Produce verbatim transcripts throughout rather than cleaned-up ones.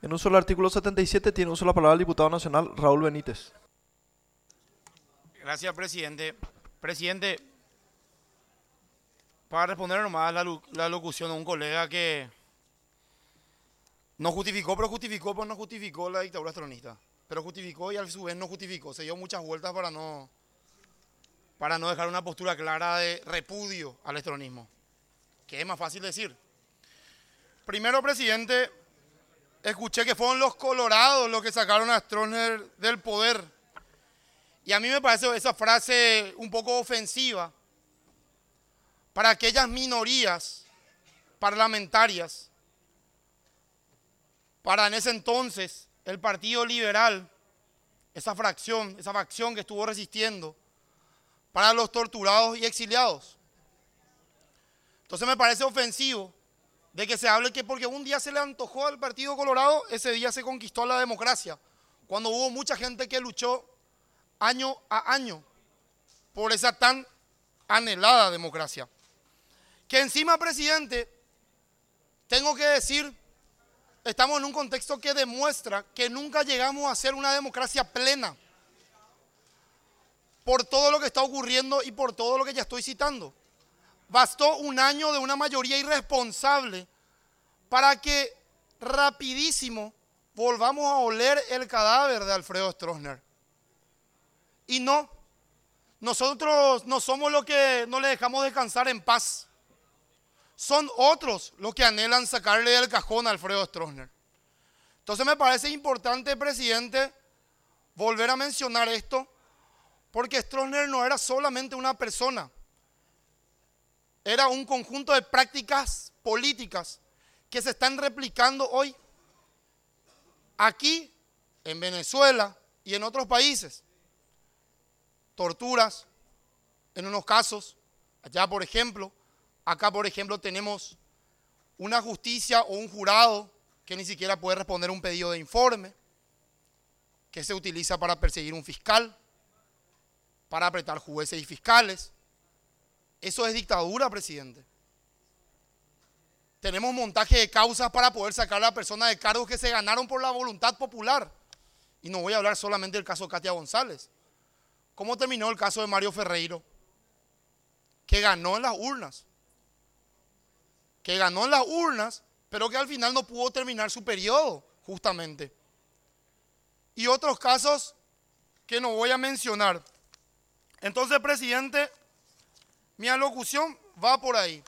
En uso del artículo setenta y siete tiene uso la palabra el diputado nacional Raúl Benítez. Gracias, presidente. Presidente, para responder nomás la, la locución de un colega que no justificó, pero justificó, pero no justificó la dictadura estronista. Pero justificó y a su vez no justificó. Se dio muchas vueltas para no, para no dejar una postura clara de repudio al estronismo, que es más fácil decir. Primero, presidente, escuché que fueron los colorados los que sacaron a Stroessner del poder. Y a mí me parece esa frase un poco ofensiva para aquellas minorías parlamentarias, para en ese entonces el Partido Liberal, esa fracción, esa facción que estuvo resistiendo, para los torturados y exiliados. Entonces me parece ofensivo de que se hable que porque un día se le antojó al Partido Colorado, ese día se conquistó la democracia, cuando hubo mucha gente que luchó año a año por esa tan anhelada democracia. Que encima, presidente, tengo que decir, estamos en un contexto que demuestra que nunca llegamos a ser una democracia plena por todo lo que está ocurriendo y por todo lo que ya estoy citando. Bastó un año de una mayoría irresponsable para que rapidísimo volvamos a oler el cadáver de Alfredo Stroessner. Y no, nosotros no somos los que no le dejamos descansar en paz. Son otros los que anhelan sacarle del cajón a Alfredo Stroessner. Entonces me parece importante, presidente, volver a mencionar esto, porque Stroessner no era solamente una persona, era un conjunto de prácticas políticas que se están replicando hoy aquí, en Venezuela y en otros países. Torturas, en unos casos, allá por ejemplo, acá por ejemplo tenemos una justicia o un jurado que ni siquiera puede responder un pedido de informe, que se utiliza para perseguir un fiscal, para apretar jueces y fiscales. Eso es dictadura, presidente. Tenemos montaje de causas para poder sacar a la persona de cargos que se ganaron por la voluntad popular. Y no voy a hablar solamente del caso de Katia González. ¿Cómo terminó el caso de Mario Ferreiro? Que ganó en las urnas. Que ganó en las urnas, pero que al final no pudo terminar su periodo, justamente. Y otros casos que no voy a mencionar. Entonces, presidente, mi alocución va por ahí.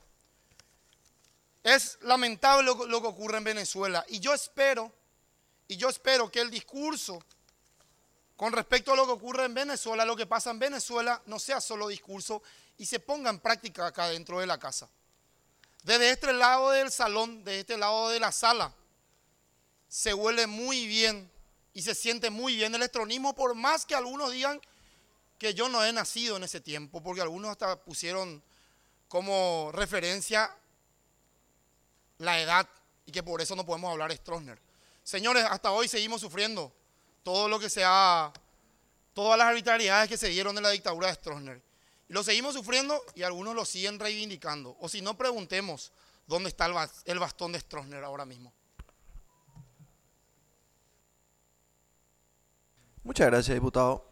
Es lamentable lo, lo que ocurre en Venezuela. Y yo espero, y yo espero que el discurso con respecto a lo que ocurre en Venezuela, lo que pasa en Venezuela, no sea solo discurso y se ponga en práctica acá dentro de la casa. Desde este lado del salón, de este lado de la sala, se huele muy bien y se siente muy bien el estronismo, por más que algunos digan que yo no he nacido en ese tiempo, porque algunos hasta pusieron como referencia la edad y que por eso no podemos hablar de Stroessner. Señores, hasta hoy seguimos sufriendo todo lo que se ha, todas las arbitrariedades que se dieron en la dictadura de Stroessner. Y lo seguimos sufriendo y algunos lo siguen reivindicando. O si no, preguntemos dónde está el bastón de Stroessner ahora mismo. Muchas gracias, diputado.